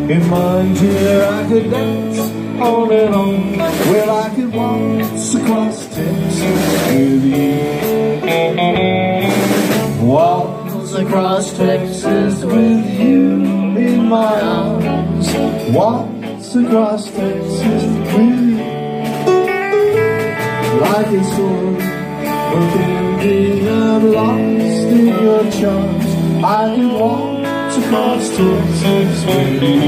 In mind here I could dance on and on. Well, I could waltz across Texas with you. Waltz across Texas with you in my arms. Waltz across Texas with you. Like a sword, but ending I'm lost in your charms. I could waltz across Texas with you.